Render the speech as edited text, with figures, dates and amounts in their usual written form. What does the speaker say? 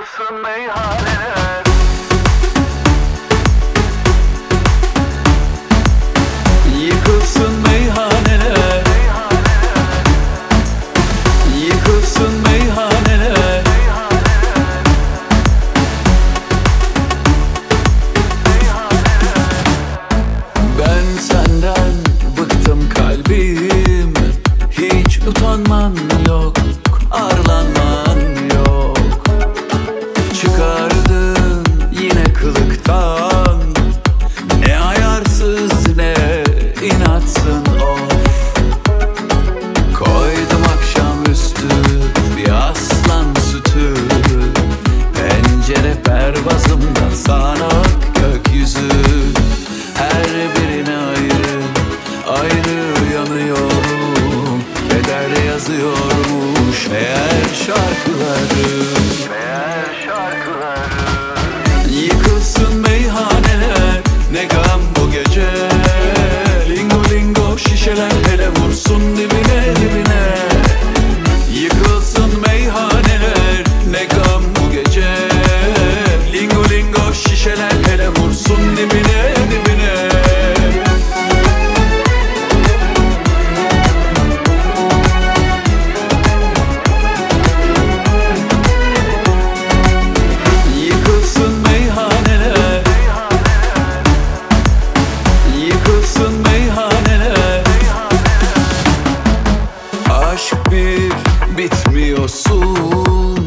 Yıkılsın meyhaneler. Yıkılsın meyhaneler. Yıkılsın meyhaneler. Ben senden bıktım kalbim. Hiç utanman yok, arlanman yok. Çıkardın yine kılıktan. Ne ayarsız ne inatsın of. Koydum akşamüstü bir aslan sütü. Pencere pervazımda sana gökyüzü. Her birine ayrı ayrı yanıyorum. Keder yazıyormuş meğer şarkıları. Yıkılsın meyhaneler, ne gam bu gece. Lingo lingo şişeler hele vursun dibine dibine. Yıkılsın meyhaneler, ne gam bu gece. Lingo lingo şişeler hele vursun dibine dibine. Yıkılsın meyhaneler. Yıkılsın meyhaneler. Aşk bir bitmiyorsun.